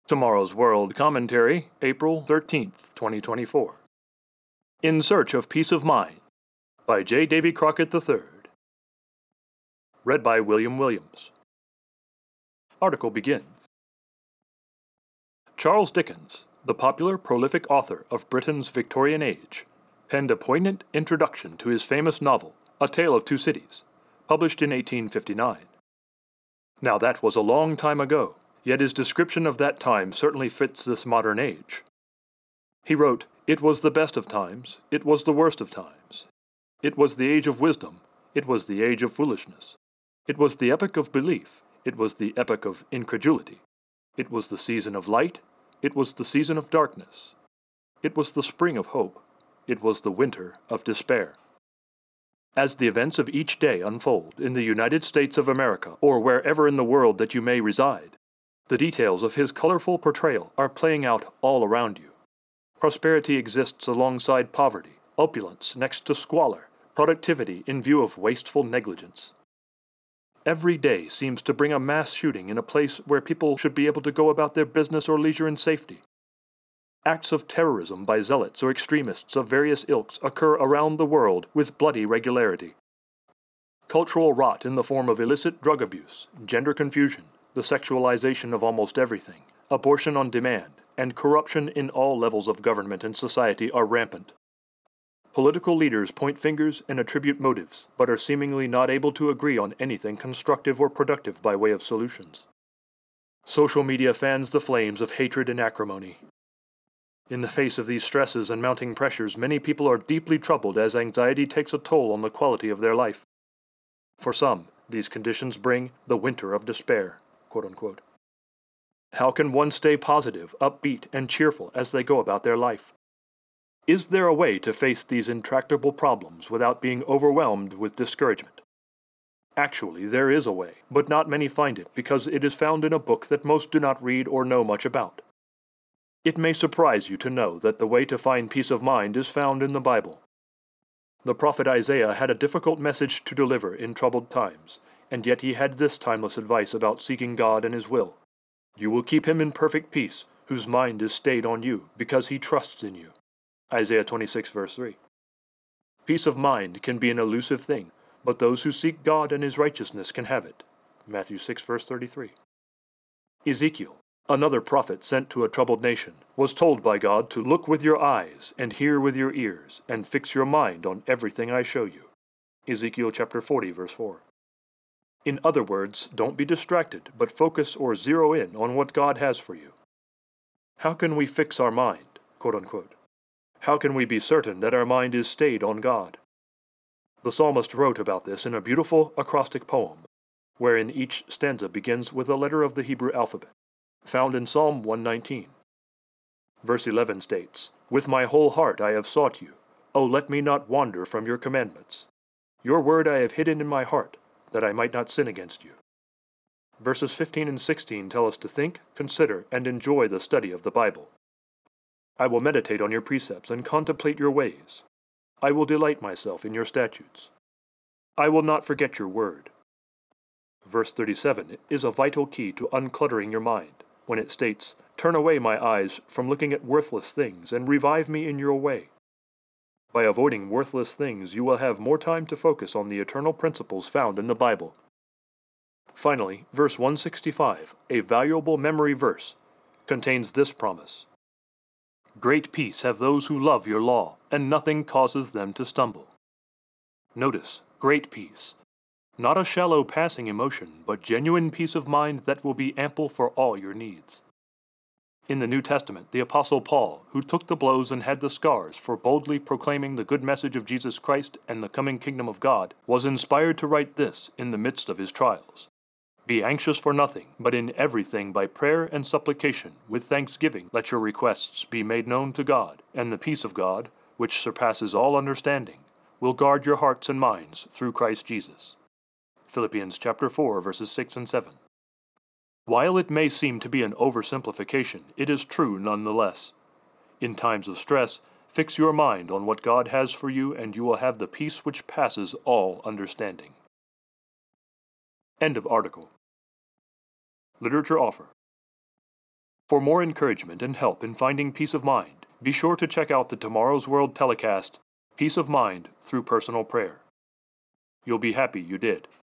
Tomorrow's World Commentary, April 13th, 2024. In Search of Peace of Mind, by J. Davy Crockett III. Read by William Williams. Article begins. Charles Dickens, the popular, prolific author of Britain's Victorian Age, penned a poignant introduction to his famous novel, A Tale of Two Cities, published in 1859. Now that was a long time ago, yet his description of that time certainly fits this modern age. He wrote, "It was the best of times, it was the worst of times. It was the age of wisdom, it was the age of foolishness. It was the epoch of belief, it was the epoch of incredulity. It was the season of light, it was the season of darkness. It was the spring of hope, it was the winter of despair." As the events of each day unfold in the United States of America, or wherever in the world that you may reside, the details of his colorful portrayal are playing out all around you. Prosperity exists alongside poverty, opulence next to squalor, productivity in view of wasteful negligence. Every day seems to bring a mass shooting in a place where people should be able to go about their business or leisure in safety. Acts of terrorism by zealots or extremists of various ilks occur around the world with bloody regularity. Cultural rot in the form of illicit drug abuse, gender confusion, the sexualization of almost everything, abortion on demand, and corruption in all levels of government and society are rampant. Political leaders point fingers and attribute motives, but are seemingly not able to agree on anything constructive or productive by way of solutions. Social media fans the flames of hatred and acrimony. In the face of these stresses and mounting pressures, many people are deeply troubled as anxiety takes a toll on the quality of their life. For some, these conditions bring the winter of despair, quote unquote. How can one stay positive, upbeat, and cheerful as they go about their life? Is there a way to face these intractable problems without being overwhelmed with discouragement? Actually, there is a way, but not many find it because it is found in a book that most do not read or know much about. It may surprise you to know that the way to find peace of mind is found in the Bible. The prophet Isaiah had a difficult message to deliver in troubled times, and yet he had this timeless advice about seeking God and His will. "You will keep him in perfect peace, whose mind is stayed on you, because he trusts in you." Isaiah 26, verse 3. Peace of mind can be an elusive thing, but those who seek God and His righteousness can have it. Matthew 6, verse 33. Ezekiel, another prophet sent to a troubled nation, was told by God to look with your eyes and hear with your ears, and fix your mind on everything I show you. Ezekiel chapter 40, verse 4. In other words, don't be distracted, but focus or zero in on what God has for you. How can we fix our mind, quote unquote? How can we be certain that our mind is stayed on God? The psalmist wrote about this in a beautiful acrostic poem, wherein each stanza begins with a letter of the Hebrew alphabet, found in Psalm 119. Verse 11 states, "With my whole heart I have sought you. O let me not wander from your commandments. Your word I have hidden in my heart, that I might not sin against you." Verses 15 and 16 tell us to think, consider, and enjoy the study of the Bible. "I will meditate on your precepts and contemplate your ways. I will delight myself in your statutes. I will not forget your word." Verse 37 is a vital key to uncluttering your mind, when it states, "Turn away my eyes from looking at worthless things, and revive me in your way." By avoiding worthless things, you will have more time to focus on the eternal principles found in the Bible. Finally, verse 165, a valuable memory verse, contains this promise: "Great peace have those who love your law, and nothing causes them to stumble." Notice, great peace. Not a shallow passing emotion, but genuine peace of mind that will be ample for all your needs. In the New Testament, the Apostle Paul, who took the blows and had the scars for boldly proclaiming the good message of Jesus Christ and the coming kingdom of God, was inspired to write this in the midst of his trials: "Be anxious for nothing, but in everything by prayer and supplication, with thanksgiving, let your requests be made known to God, and the peace of God, which surpasses all understanding, will guard your hearts and minds through Christ Jesus." Philippians chapter 4, verses 6 and 7. While it may seem to be an oversimplification, it is true nonetheless. In times of stress, fix your mind on what God has for you, and you will have the peace which passes all understanding. End of article. Literature offer. For more encouragement and help in finding peace of mind, be sure to check out the Tomorrow's World telecast, Peace of Mind Through Personal Prayer. You'll be happy you did.